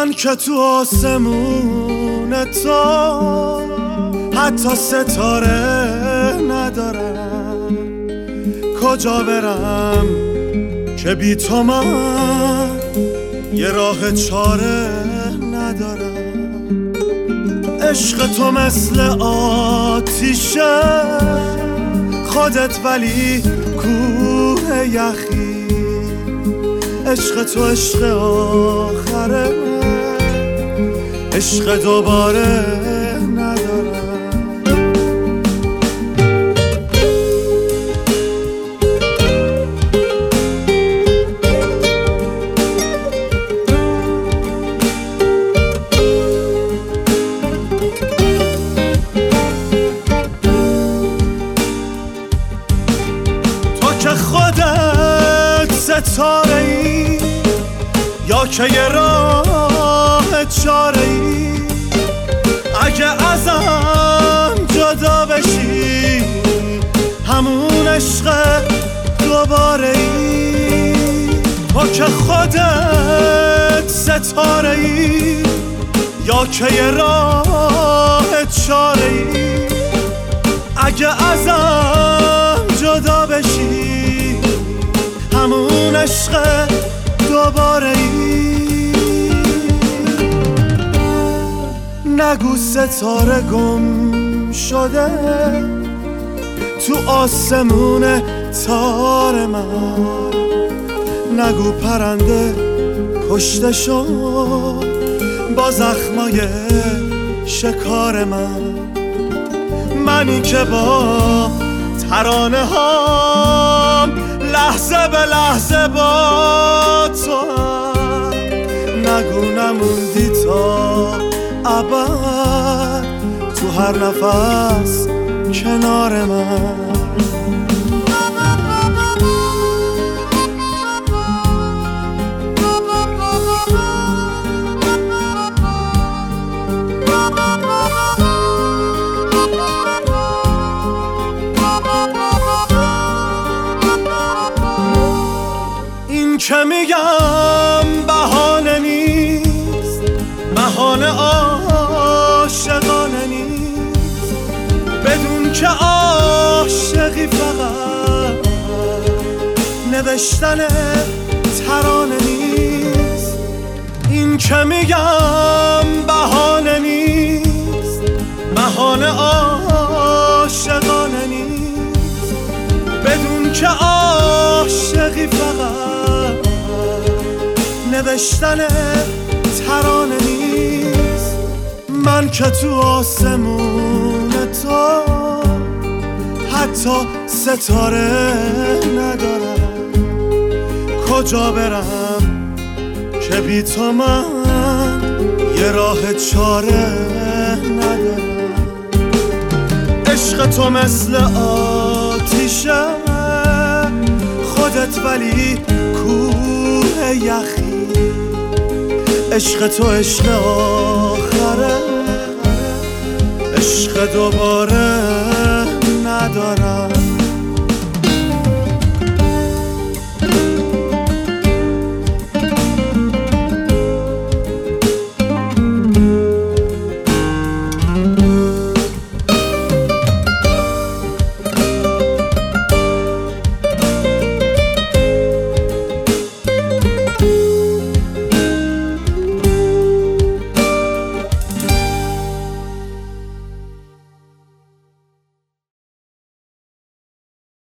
من که تو آسمون تو حتی ستاره ندارم، کجا برم که بی تو من یه راه چاره ندارم. عشق تو مثل آتیشه، خودت ولی کوه یخی. عشق تو عشق آخره، عشق دوباره ندارم. تو که خودت ستاره ای یا که یه راه چاره ای، اگه ازم جدا بشی همون عشق دوباره ای. تو که خودت ستاره ای یا که یه راه چاره ای، اگه ازم جدا بشی همون عشق دوباره ای. نگو ستاره گم شده تو آسمون تار من، نگو پرنده کشته شد با زخمای شکار من. منی که با ترانه هام لحظه به لحظه با تو هم، نگو نموندی تا ابد تو هر نفس کنار من. این که میگم بهانه نیست، بهانه عاشقانه نیست، بدون که عاشقی فقط نوشتن ترانه نیست. این که میگم بهانه نیست، بهانه عاشقانه نیست، بدون که عاشقی فقط نوشتن ترانه نیست. من که تو آسمون تو حتی ستاره ندارم، کجا برم که بی تو من یه راه چاره ندارم. عشق تو مثل آتیشه، خودت ولی کوه یخی. عشق تو عشق آخره، عشق دوباره